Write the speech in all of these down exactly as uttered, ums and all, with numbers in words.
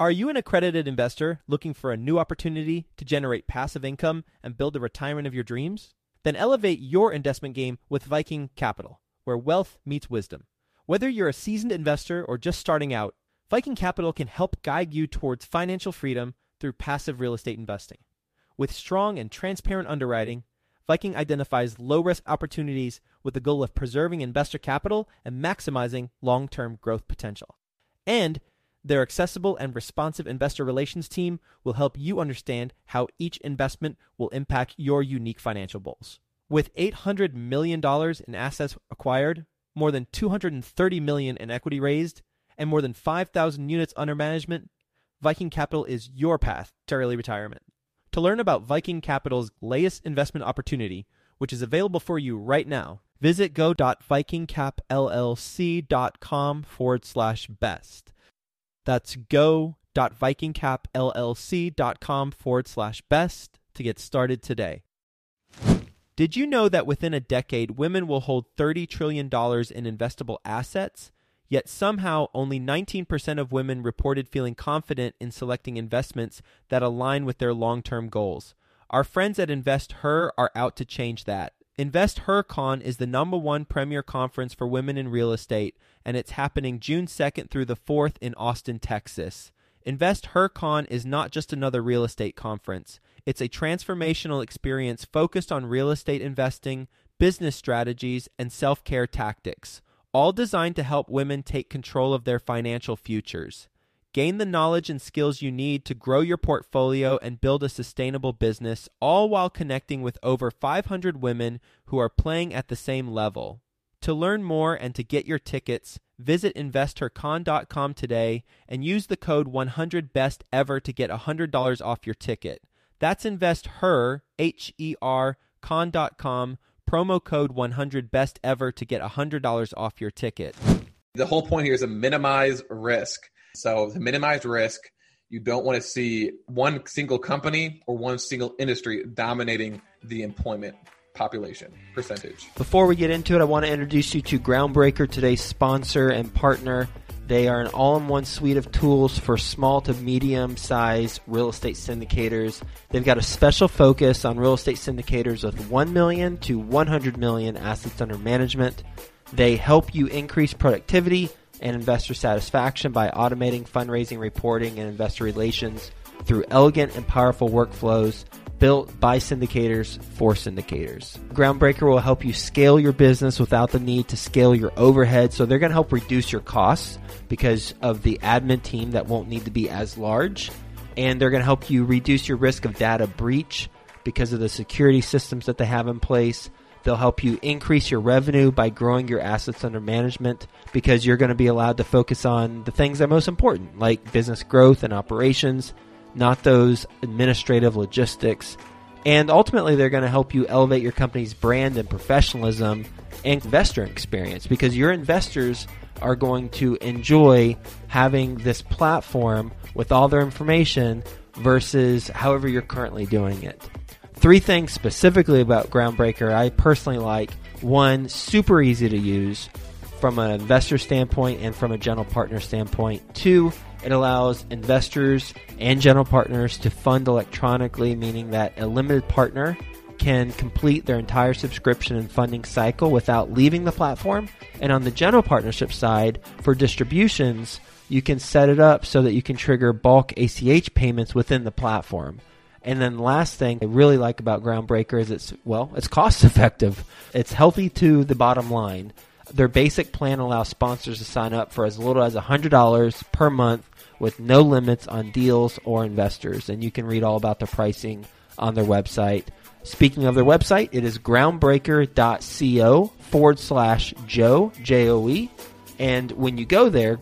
Are you an accredited investor looking for a new opportunity to generate passive income and build the retirement of your dreams? Then elevate your investment game with Viking Capital, where wealth meets wisdom. Whether you're a seasoned investor or just starting out, Viking Capital can help guide you towards financial freedom through passive real estate investing. With strong and transparent underwriting, Viking identifies low-risk opportunities with the goal of preserving investor capital and maximizing long-term growth potential. And their accessible and responsive investor relations team will help you understand how each investment will impact your unique financial goals. With eight hundred million dollars in assets acquired, more than two hundred thirty million dollars in equity raised, and more than five thousand units under management, Viking Capital is your path to early retirement. To learn about Viking Capital's latest investment opportunity, which is available for you right now, visit go.vikingcapllc.com forward slash best. That's go.vikingcapllc.com forward slash best to get started today. Did you know that within a decade, women will hold thirty trillion dollars in investable assets? Yet somehow only nineteen percent of women reported feeling confident in selecting investments that align with their long-term goals. Our friends at InvestHer are out to change that. InvestHerCon is the number one premier conference for women in real estate, and it's happening June second through the fourth in Austin, Texas. InvestHerCon is not just another real estate conference. It's a transformational experience focused on real estate investing, business strategies, and self-care tactics, all designed to help women take control of their financial futures. Gain the knowledge and skills you need to grow your portfolio and build a sustainable business, all while connecting with over five hundred women who are playing at the same level. To learn more and to get your tickets, visit investor con dot com today and use the code one hundred best ever to get one hundred dollars off your ticket. That's InvestHer, H E R, con dot com, promo code one hundred best ever to get one hundred dollars off your ticket. The whole point here is to minimize risk. So to minimize risk, you don't want to see one single company or one single industry dominating the employment population percentage. Before we get into it, I want to introduce you to Groundbreaker, today's sponsor and partner. They are an all-in-one suite of tools for small to medium-sized real estate syndicators. They've got a special focus on real estate syndicators with one million to one hundred million assets under management. They help you increase productivity and investor satisfaction by automating fundraising, reporting, and investor relations through elegant and powerful workflows built by syndicators for syndicators. Groundbreaker will help you scale your business without the need to scale your overhead. So they're going to help reduce your costs because of the admin team that won't need to be as large. And they're going to help you reduce your risk of data breach because of the security systems that they have in place. They'll help you increase your revenue by growing your assets under management because you're going to be allowed to focus on the things that are most important, like business growth and operations, not those administrative logistics. And ultimately, they're going to help you elevate your company's brand and professionalism and investor experience because your investors are going to enjoy having this platform with all their information versus however you're currently doing it. Three things specifically about Groundbreaker I personally like. One, super easy to use from an investor standpoint and from a general partner standpoint. Two, it allows investors and general partners to fund electronically, meaning that a limited partner can complete their entire subscription and funding cycle without leaving the platform. And on the general partnership side, for distributions, you can set it up so that you can trigger bulk A C H payments within the platform. And then the last thing I really like about Groundbreaker is it's, well, it's cost effective. It's healthy to the bottom line. Their basic plan allows sponsors to sign up for as little as one hundred dollars per month with no limits on deals or investors. And you can read all about the pricing on their website. Speaking of their website, it is groundbreaker.co forward slash Joe, J O E. And when you go there,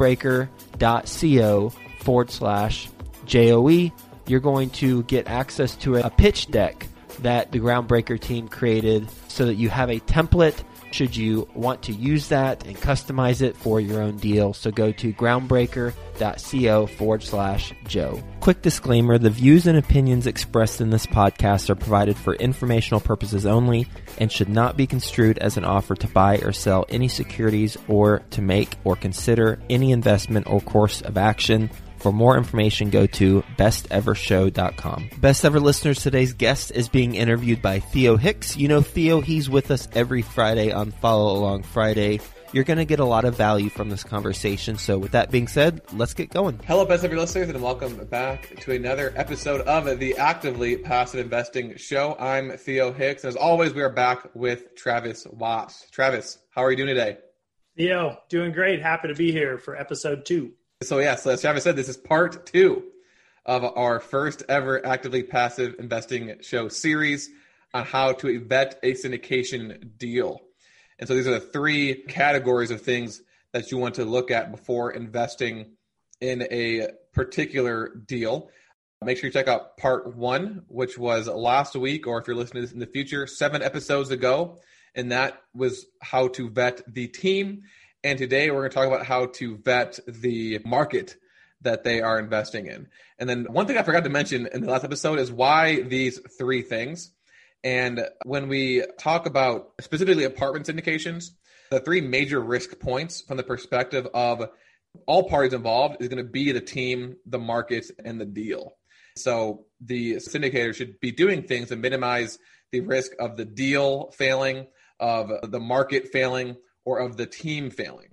groundbreaker.co forward slash J O E, you're going to get access to a pitch deck that the Groundbreaker team created so that you have a template should you want to use that and customize it for your own deal. So go to groundbreaker.co forward slash Joe. Quick disclaimer, the views and opinions expressed in this podcast are provided for informational purposes only and should not be construed as an offer to buy or sell any securities or to make or consider any investment or course of action. For more information, go to best ever show dot com. Best Ever listeners, today's guest is being interviewed by Theo Hicks. You know Theo, he's with us every Friday on Follow Along Friday. You're going to get a lot of value from this conversation. So with that being said, let's get going. Hello, Best Ever listeners, and welcome back to another episode of the Actively Passive Investing Show. I'm Theo Hicks, and as always, we are back with Travis Watts. Travis, how are you doing today? Theo, doing great. Happy to be here for episode two. So yeah, so as Travis said, this is part two of our first ever Actively Passive Investing Show series on how to vet a syndication deal. And so these are the three categories of things that you want to look at before investing in a particular deal. Make sure you check out part one, which was last week, or if you're listening to this in the future, seven episodes ago. And that was how to vet the team. And today we're going to talk about how to vet the market that they are investing in. And then one thing I forgot to mention in the last episode is why these three things. And when we talk about specifically apartment syndications, the three major risk points from the perspective of all parties involved is going to be the team, the market, and the deal. So the syndicator should be doing things to minimize the risk of the deal failing, of the market failing, or of the team failing.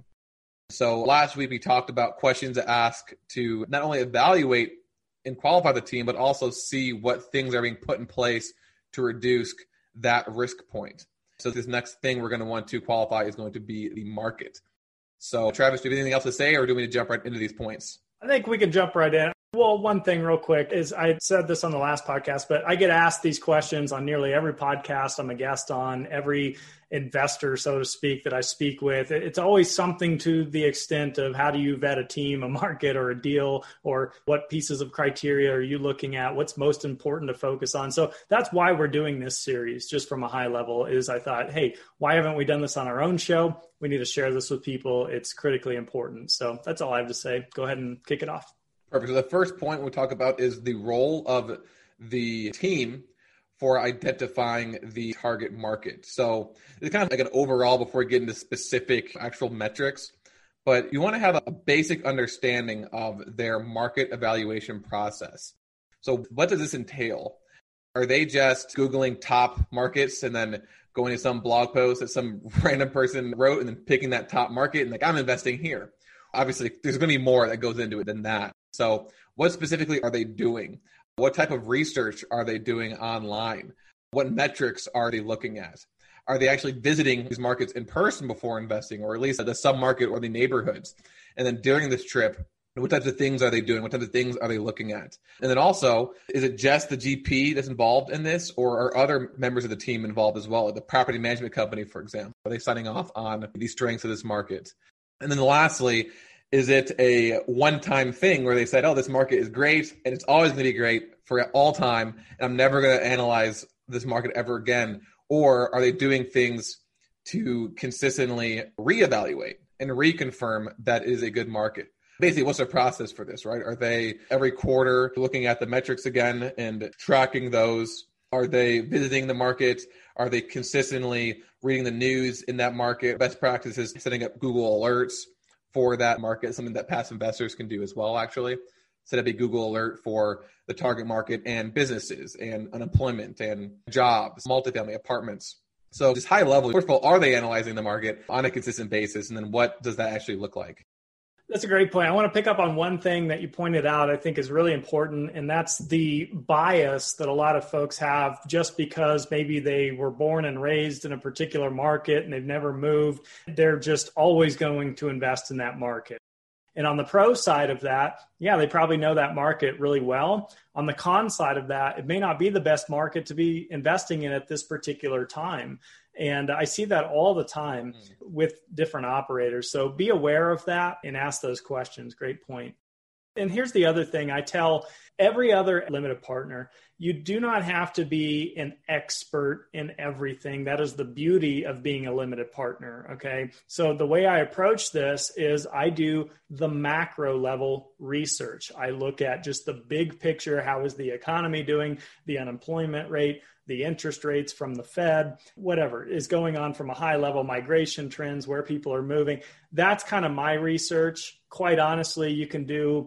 So last week we talked about questions to ask to not only evaluate and qualify the team, but also see what things are being put in place to reduce that risk point. So this next thing we're going to want to qualify is going to be the market. So Travis, do you have anything else to say, or do we need to jump right into these points? I think we can jump right in. Well, one thing real quick is I said this on the last podcast, but I get asked these questions on nearly every podcast I'm a guest on, every investor, so to speak, that I speak with. It's always something to the extent of how do you vet a team, a market, or a deal, or what pieces of criteria are you looking at? What's most important to focus on? So that's why we're doing this series, just from a high level, is I thought, hey, why haven't we done this on our own show? We need to share this with people. It's critically important. So that's all I have to say. Go ahead and kick it off. Perfect. So the first point we'll talk about is the role of the team for identifying the target market. So it's kind of like an overall before we get into specific actual metrics, but you want to have a basic understanding of their market evaluation process. So what does this entail? Are they just Googling top markets and then going to some blog post that some random person wrote and then picking that top market and like, I'm investing here? Obviously, there's going to be more that goes into it than that. So what specifically are they doing? What type of research are they doing online? What metrics are they looking at? Are they actually visiting these markets in person before investing, or at least at the sub-market or the neighborhoods? And then during this trip, what types of things are they doing? What types of things are they looking at? And then also, is it just the G P that's involved in this, or are other members of the team involved as well? Like the property management company, for example, are they signing off on the strengths of this market? And then lastly, is it a one-time thing where they said, oh, this market is great and it's always going to be great for all time, and I'm never going to analyze this market ever again? Or are they doing things to consistently reevaluate and reconfirm that it is a good market? Basically, what's the process for this, right? Are they every quarter looking at the metrics again and tracking those? Are they visiting the market? Are they consistently reading the news in that market? Best practices, setting up Google alerts for that market, something that passive investors can do as well, actually. Set up a Google alert for the target market and businesses and unemployment and jobs, multifamily apartments. So just high level, first of all, are they analyzing the market on a consistent basis? And then what does that actually look like? That's a great point. I want to pick up on one thing that you pointed out I think is really important, and that's the bias that a lot of folks have just because maybe they were born and raised in a particular market and they've never moved. They're just always going to invest in that market. And on the pro side of that, yeah, they probably know that market really well. On the con side of that, it may not be the best market to be investing in at this particular time. And I see that all the time with different operators. So be aware of that and ask those questions. Great point. And here's the other thing I tell every other limited partner. You do not have to be an expert in everything. That is the beauty of being a limited partner, okay? So the way I approach this is I do the macro level research. I look at just the big picture. How is the economy doing? The unemployment rate, the interest rates from the Fed, whatever is going on from a high level, migration trends, where people are moving. That's kind of my research. Quite honestly, you can do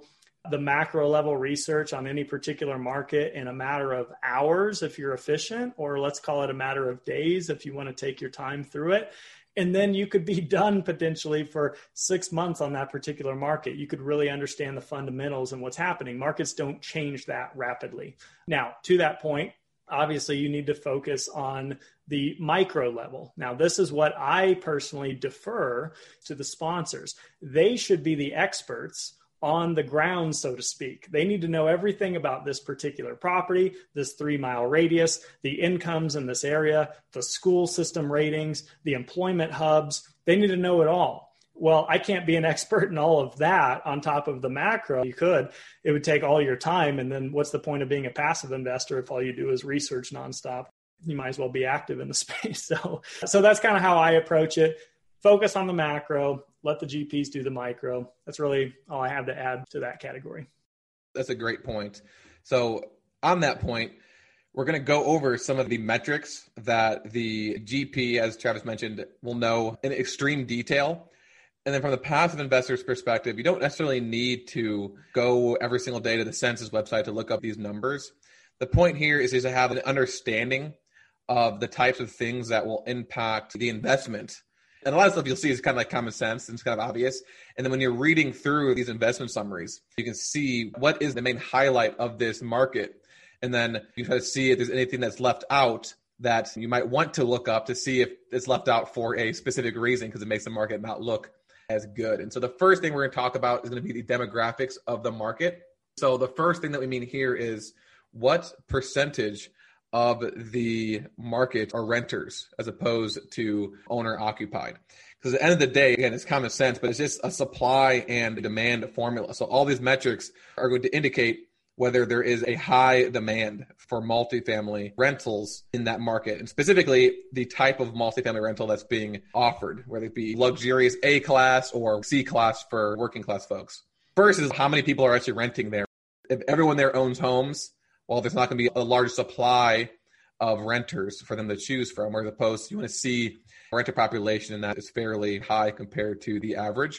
the macro level research on any particular market in a matter of hours if you're efficient, or let's call it a matter of days if you want to take your time through it. And then you could be done potentially for six months on that particular market. You could really understand the fundamentals and what's happening. Markets don't change that rapidly. Now, to that point, obviously you need to focus on the micro level. Now, this is what I personally defer to the sponsors. They should be the experts on the ground, so to speak. They need to know everything about this particular property, this three mile radius, the incomes in this area, the school system ratings, the employment hubs. They need to know it all. Well, I can't be an expert in all of that on top of the macro. You could, it would take all your time. And then what's the point of being a passive investor if all you do is research nonstop? You might as well be active in the space. So, so that's kind of how I approach it. Focus on the macro, let the G Ps do the micro. That's really all I have to add to that category. That's a great point. So on that point, we're going to go over some of the metrics that the G P, as Travis mentioned, will know in extreme detail. And then from the passive investor's perspective, you don't necessarily need to go every single day to the Census website to look up these numbers. The point here is, is to have an understanding of the types of things that will impact the investment. And a lot of stuff you'll see is kind of like common sense and it's kind of obvious. And then when you're reading through these investment summaries, you can see what is the main highlight of this market. And then you try to see if there's anything that's left out that you might want to look up to see if it's left out for a specific reason, because it makes the market not look as good. And so the first thing we're going to talk about is going to be the demographics of the market. So the first thing that we mean here is what percentage of the market are renters as opposed to owner occupied. Because at the end of the day, again, it's common sense, but it's just a supply and demand formula. So all these metrics are going to indicate whether there is a high demand for multifamily rentals in that market, and specifically the type of multifamily rental that's being offered, whether it be luxurious A class or C class for working class folks. First is how many people are actually renting there. If everyone there owns homes, well, there's not going to be a large supply of renters for them to choose from, whereas opposed to you want to see a renter population and that is fairly high compared to the average.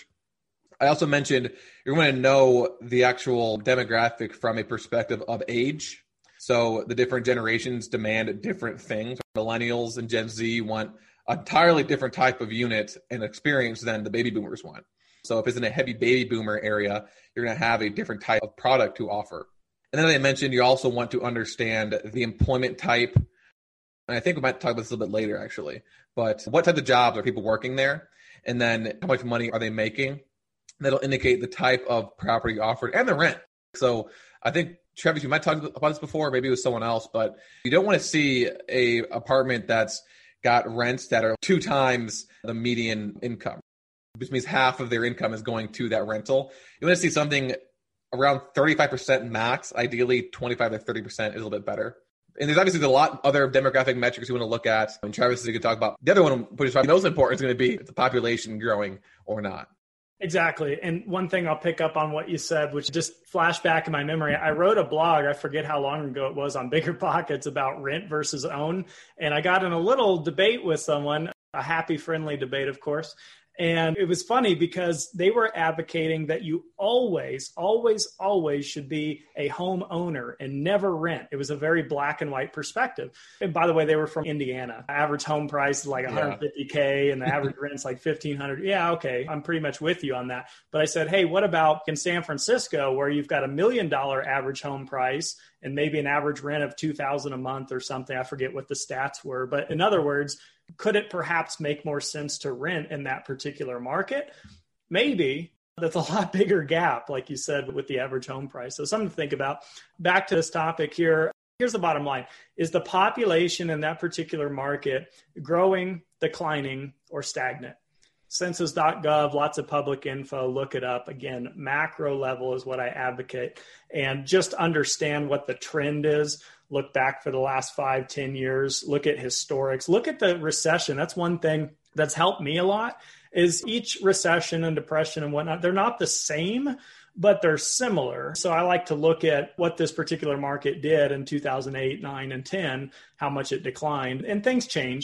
I also mentioned you're going to know the actual demographic from a perspective of age. So the different generations demand different things. Millennials and Gen Z want an entirely different type of unit and experience than the baby boomers want. So if it's in a heavy baby boomer area, you're going to have a different type of product to offer. And then I mentioned you also want to understand the employment type. And I think we might talk about this a little bit later, actually. But what type of jobs are people working there? And then how much money are they making? That'll indicate the type of property offered and the rent. So I think, Travis, you might talk about this before, maybe it was someone else, but you don't want to see a apartment that's got rents that are two times the median income, which means half of their income is going to that rental. You want to see something around thirty-five percent max, ideally twenty-five to thirty percent is a little bit better. And there's obviously a lot of other demographic metrics you want to look at. And Travis is going to talk about. The other one, which is probably most important, is going to be the population growing or not. Exactly. And one thing I'll pick up on what you said, which just flashed back in my memory. I wrote a blog, I forget how long ago it was, on Bigger Pockets about rent versus own. And I got in a little debate with someone, a happy, friendly debate, of course. And it was funny because they were advocating that you always, always, always should be a home owner and never rent. It was a very black and white perspective. And by the way, they were from Indiana. Average home price is like one hundred fifty K and the average rent's like fifteen hundred. Yeah, okay. I'm pretty much with you on that. But I said, hey, what about in San Francisco where you've got a million dollar average home price and maybe an average rent of two thousand a month or something? I forget what the stats were. But in other words, could it perhaps make more sense to rent in that particular market? Maybe. That's a lot bigger gap, like you said, with the average home price. So something to think about. Back to this topic here. Here's the bottom line. Is the population in that particular market growing, declining, or stagnant? Census dot gov, lots of public info, look it up. Again, macro level is what I advocate. And just understand what the trend is. Look back for the last five, ten years. Look at historics. Look at the recession. That's one thing that's helped me a lot, is each recession and depression and whatnot, they're not the same, but they're similar. So I like to look at what this particular market did in two thousand eight, nine, and ten, how much it declined. And things changed.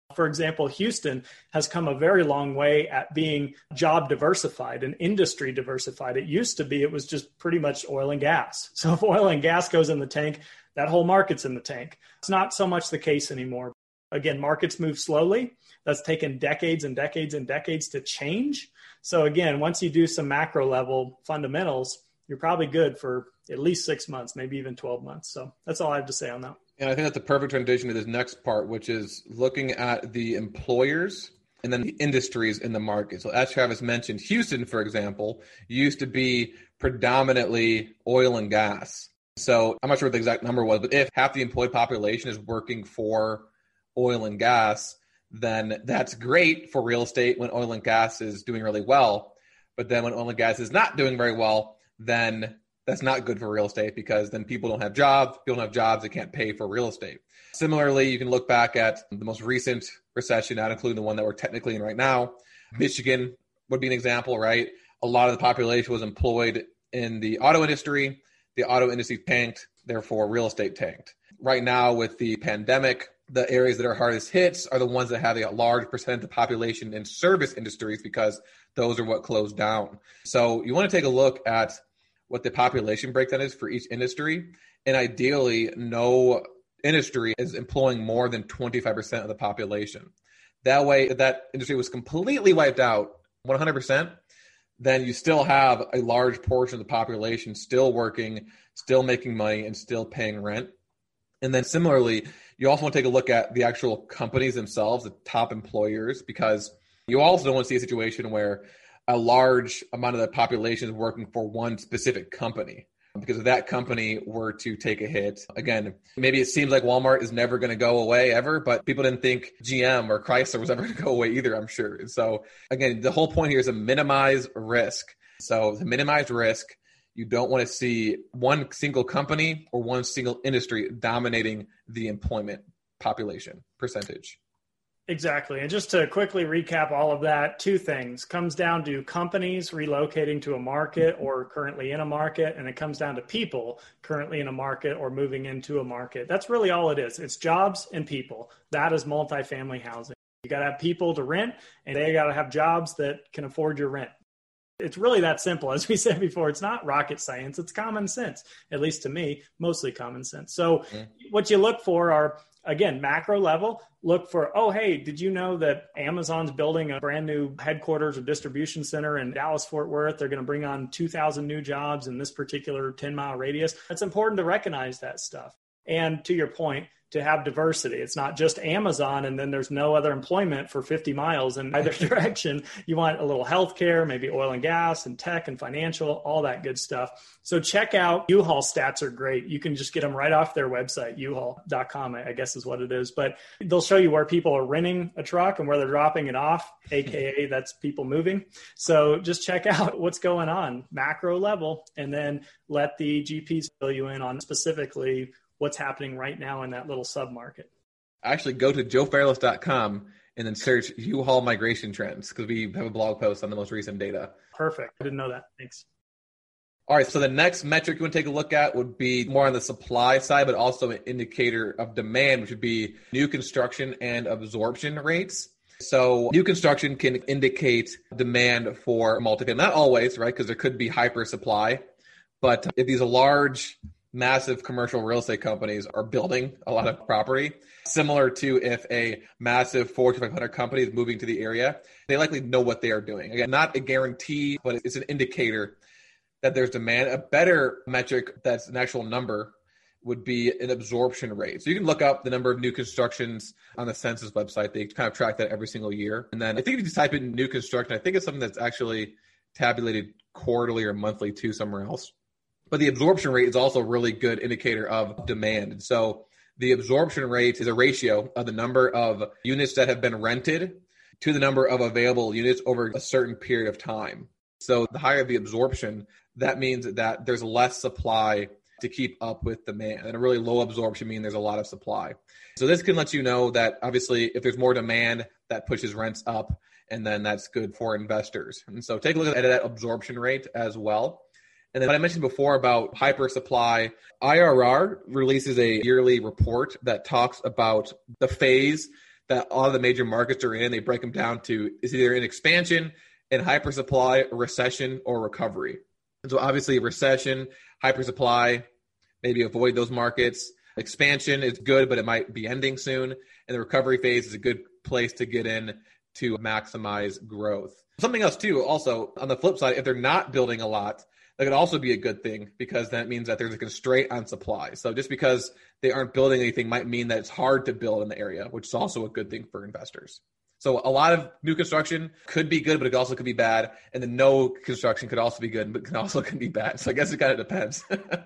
For example, Houston has come a very long way at being job diversified and industry diversified. It used to be, it was just pretty much oil and gas. So if oil and gas goes in the tank, that whole market's in the tank. It's not so much the case anymore. Again, markets move slowly. That's taken decades and decades and decades to change. So again, once you do some macro level fundamentals, you're probably good for at least six months, maybe even twelve months. So that's all I have to say on that. And I think that's a perfect transition to this next part, which is looking at the employers and then the industries in the market. So as Travis mentioned, Houston, for example, used to be predominantly oil and gas. So I'm not sure what the exact number was, but if half the employed population is working for oil and gas, then that's great for real estate when oil and gas is doing really well. But then when oil and gas is not doing very well, then that's not good for real estate, because then people don't have jobs. People don't have jobs. They can't pay for real estate. Similarly, you can look back at the most recent recession, not including the one that we're technically in right now. Michigan would be an example, right? A lot of the population was employed in the auto industry. The auto industry tanked, therefore real estate tanked. Right now with the pandemic, the areas that are hardest hit are the ones that have a large percent of the population in service industries, because those are what closed down. So you want to take a look at what the population breakdown is for each industry. And ideally, no industry is employing more than twenty-five percent of the population. That way, if that industry was completely wiped out, one hundred percent, then you still have a large portion of the population still working, still making money, and still paying rent. And then similarly, you also want to take a look at the actual companies themselves, the top employers, because you also don't want to see a situation where a large amount of the population is working for one specific company. Because if that company were to take a hit, again, maybe it seems like Walmart is never going to go away ever, but people didn't think G M or Chrysler was ever going to go away either, I'm sure. And so again, the whole point here is to minimize risk. So to minimize risk, you don't want to see one single company or one single industry dominating the employment population percentage. Exactly. And just to quickly recap all of that, two things. Comes down to companies relocating to a market or currently in a market, and it comes down to people currently in a market or moving into a market. That's really all it is. It's jobs and people. That is multifamily housing. You got to have people to rent, and they got to have jobs that can afford your rent. It's really that simple. As we said before, it's not rocket science. It's common sense, at least to me, mostly common sense. So mm-hmm. what you look for are, again, macro level, look for, oh, hey, did you know that Amazon's building a brand new headquarters or distribution center in Dallas, Fort Worth? They're going to bring on two thousand new jobs in this particular ten mile radius. It's important to recognize that stuff. And to your point, to have diversity. It's not just Amazon and then there's no other employment for fifty miles in either direction. You want a little healthcare, maybe oil and gas and tech and financial, all that good stuff. So check out U-Haul stats are great. You can just get them right off their website, U haul dot com, I guess is what it is. But they'll show you where people are renting a truck and where they're dropping it off, A K A that's people moving. So just check out what's going on, macro level, and then let the G Ps fill you in on specifically what's happening right now in that little sub-market. Actually, go to joe fairless dot com and then search U-Haul migration trends, because we have a blog post on the most recent data. Perfect. I didn't know that. Thanks. All right, so the next metric you want to take a look at would be more on the supply side, but also an indicator of demand, which would be new construction and absorption rates. So new construction can indicate demand for multifamily. Not always, right, because there could be hyper supply. But if these are large, massive commercial real estate companies are building a lot of property, similar to if a massive Fortune five hundred company is moving to the area, they likely know what they are doing. Again, not a guarantee, but it's an indicator that there's demand. A better metric that's an actual number would be an absorption rate. So you can look up the number of new constructions on the census website. They kind of track that every single year. And then I think if you just type in new construction, I think it's something that's actually tabulated quarterly or monthly too somewhere else. But the absorption rate is also a really good indicator of demand. And so the absorption rate is a ratio of the number of units that have been rented to the number of available units over a certain period of time. So the higher the absorption, that means that there's less supply to keep up with demand. And a really low absorption means there's a lot of supply. So this can let you know that obviously if there's more demand, that pushes rents up, and then that's good for investors. And so take a look at that absorption rate as well. And then what I mentioned before about hyper supply, I R R releases a yearly report that talks about the phase that all the major markets are in. They break them down to is either in expansion, in hypersupply, recession, or recovery. And so obviously recession, hypersupply, maybe avoid those markets. Expansion is good, but it might be ending soon. And the recovery phase is a good place to get in to maximize growth. Something else too, also on the flip side, if they're not building a lot, that could also be a good thing because that means that there's a constraint on supply. So just because they aren't building anything might mean that it's hard to build in the area, which is also a good thing for investors. So a lot of new construction could be good, but it also could be bad. And then no construction could also be good, but can also can be bad. So I guess it kind of depends.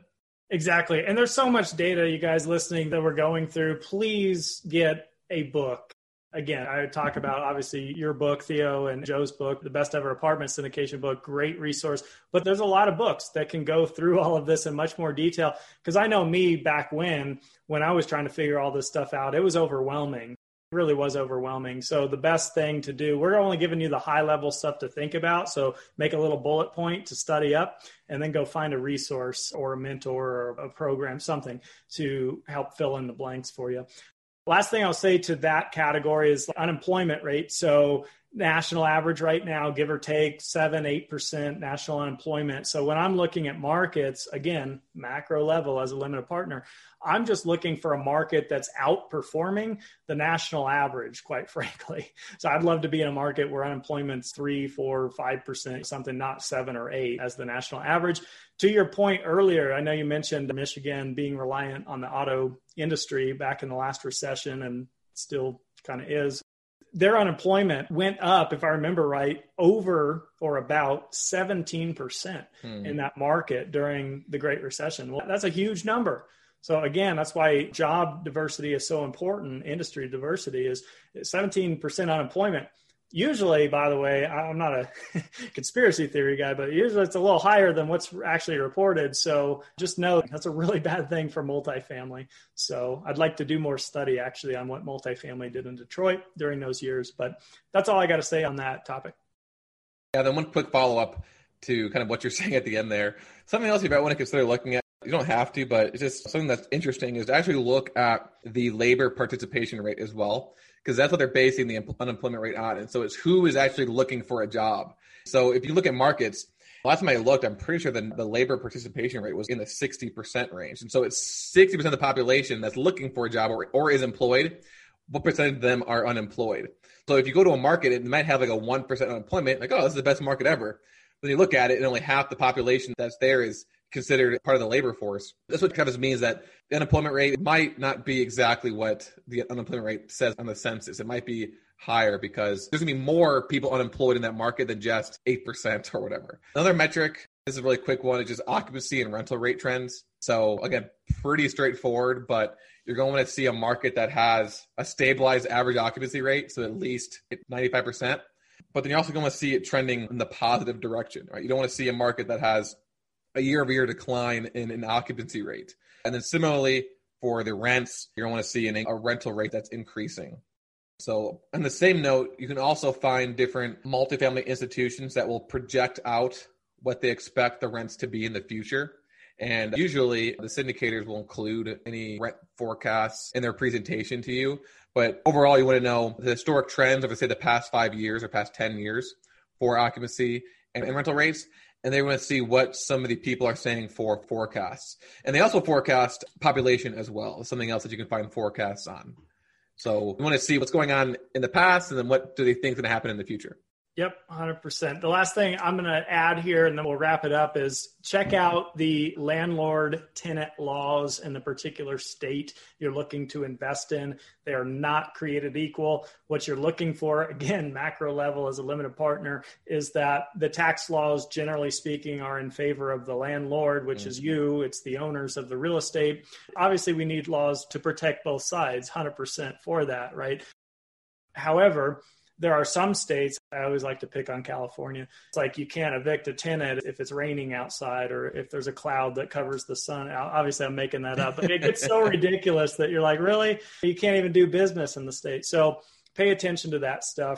Exactly. And there's so much data, you guys listening, that we're going through. Please get a book. Again, I would talk about, obviously, your book, Theo, and Joe's book, The Best Ever Apartment Syndication book, great resource. But there's a lot of books that can go through all of this in much more detail. Because I know me back when, when I was trying to figure all this stuff out, it was overwhelming. It really was overwhelming. So the best thing to do, we're only giving you the high level stuff to think about. So make a little bullet point to study up and then go find a resource or a mentor or a program, something to help fill in the blanks for you. Last thing I'll say to that category is unemployment rate. So national average right now, give or take seven, eight percent national unemployment. So when I'm looking at markets, again, macro level as a limited partner, I'm just looking for a market that's outperforming the national average, quite frankly. So I'd love to be in a market where unemployment's three, four, five percent, something not seven or eight as the national average. To your point earlier, I know you mentioned Michigan being reliant on the auto industry back in the last recession and still kind of is. Their unemployment went up, if I remember right, over or about seventeen percent hmm. in that market during the Great Recession. Well, that's a huge number. So again, that's why job diversity is so important. Industry diversity is seventeen percent unemployment. Usually, by the way, I'm not a conspiracy theory guy, but usually it's a little higher than what's actually reported. So just know that's a really bad thing for multifamily. So I'd like to do more study actually on what multifamily did in Detroit during those years. But that's all I got to say on that topic. Yeah, then one quick follow-up to kind of what you're saying at the end there. Something else you might want to consider looking at. You don't have to, but it's just something that's interesting is to actually look at the labor participation rate as well, because that's what they're basing the unemployment rate on. And so it's who is actually looking for a job. So if you look at markets, last time I looked, I'm pretty sure the, the labor participation rate was in the sixty percent range. And so it's sixty percent of the population that's looking for a job or, or is employed. What percentage of them are unemployed? So if you go to a market, it might have like a one percent unemployment, like, oh, this is the best market ever. Then you look at it and only half the population that's there is considered part of the labor force. That's what kind of means that the unemployment rate might not be exactly what the unemployment rate says on the census. It might be higher because there's going to be more people unemployed in that market than just eight percent or whatever. Another metric, this is a really quick one, is just occupancy and rental rate trends. So again, pretty straightforward, but you're going to see a market that has a stabilized average occupancy rate, so at least ninety-five percent. But then you're also going to see it trending in the positive direction, right? You don't want to see a market that has a year-over-year decline in an occupancy rate. And then similarly, for the rents, you're going to see an, a rental rate that's increasing. So on the same note, you can also find different multifamily institutions that will project out what they expect the rents to be in the future. And usually the syndicators will include any rent forecasts in their presentation to you. But overall, you want to know the historic trends of, say, the past five years or past ten years for occupancy and, and rental rates. And they want to see what some of the people are saying for forecasts. And they also forecast population as well. It's something else that you can find forecasts on. So we want to see what's going on in the past and then what do they think is going to happen in the future. Yep, one hundred percent. The last thing I'm going to add here, and then we'll wrap it up, is check out the landlord-tenant laws in the particular state you're looking to invest in. They are not created equal. What you're looking for, again, macro level as a limited partner, is that the tax laws, generally speaking, are in favor of the landlord, which mm. is you. It's the owners of the real estate. Obviously, we need laws to protect both sides, one hundred percent for that, right? However, there are some states, I always like to pick on California. It's like you can't evict a tenant if it's raining outside or if there's a cloud that covers the sun. Obviously, I'm making that up, but it gets so ridiculous that you're like, really? You can't even do business in the state. So pay attention to that stuff.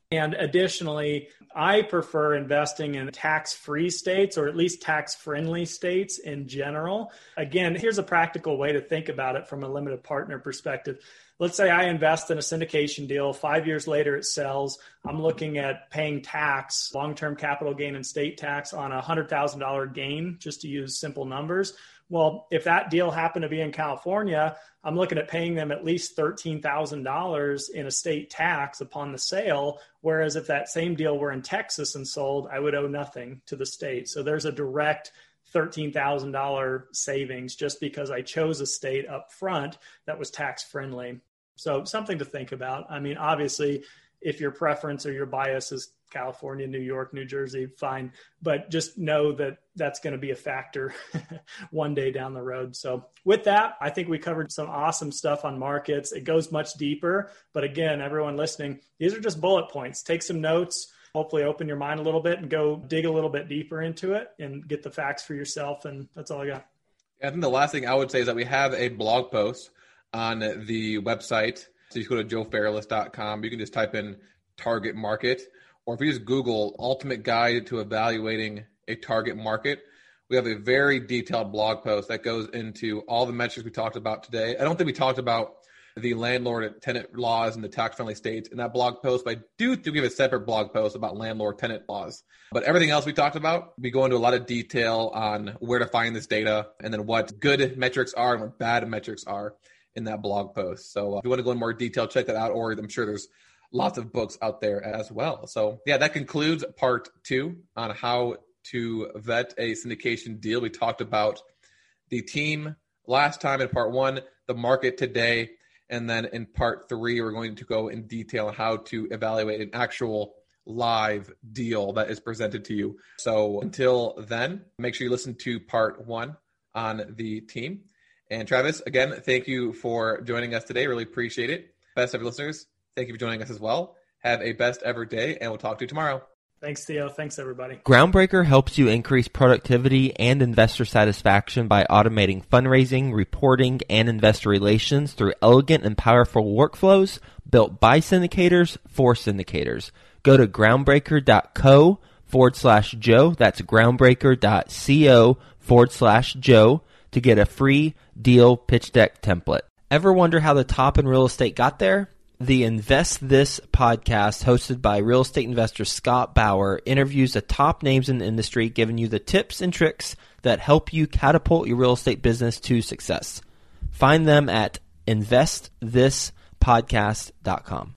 And additionally, I prefer investing in tax-free states, or at least tax-friendly states in general. Again, here's a practical way to think about it from a limited partner perspective. Let's say I invest in a syndication deal. Five years later, it sells. I'm looking at paying tax, long-term capital gain and state tax on a one hundred thousand dollars gain, just to use simple numbers. Well, if that deal happened to be in California, I'm looking at paying them at least thirteen thousand dollars in a state tax upon the sale. Whereas if that same deal were in Texas and sold, I would owe nothing to the state. So there's a direct thirteen thousand dollars savings just because I chose a state up front that was tax friendly. So something to think about. I mean, obviously, if your preference or your bias is California, New York, New Jersey, fine. But just know that that's going to be a factor one day down the road. So with that, I think we covered some awesome stuff on markets. It goes much deeper. But again, everyone listening, these are just bullet points. Take some notes, hopefully open your mind a little bit and go dig a little bit deeper into it and get the facts for yourself. And that's all I got. I think the last thing I would say is that we have a blog post on the website. So you can go to joe fairless dot com. You can just type in target market. Or if you just Google ultimate guide to evaluating a target market, we have a very detailed blog post that goes into all the metrics we talked about today. I don't think we talked about the landlord and tenant laws in the tax-friendly states in that blog post, but I do, do give a separate blog post about landlord-tenant laws. But everything else we talked about, we go into a lot of detail on where to find this data and then what good metrics are and what bad metrics are in that blog post. So uh, if you want to go in more detail, check that out, or I'm sure there's lots of books out there as well. So yeah, that concludes part two on how to vet a syndication deal. We talked about the team last time in part one, the market today, and then in part three, we're going to go in detail on how to evaluate an actual live deal that is presented to you. So until then, make sure you listen to part one on the team. And Travis, again, thank you for joining us today. Really appreciate it. Best ever listeners, thank you for joining us as well. Have a best ever day, and we'll talk to you tomorrow. Thanks, Theo. Thanks, everybody. Groundbreaker helps you increase productivity and investor satisfaction by automating fundraising, reporting, and investor relations through elegant and powerful workflows built by syndicators for syndicators. Go to groundbreaker.co forward slash Joe. That's groundbreaker.co forward slash Joe to get a free deal pitch deck template. Ever wonder how the top in real estate got there? The Invest This podcast, hosted by real estate investor Scott Bauer, interviews the top names in the industry, giving you the tips and tricks that help you catapult your real estate business to success. Find them at invest this podcast dot com.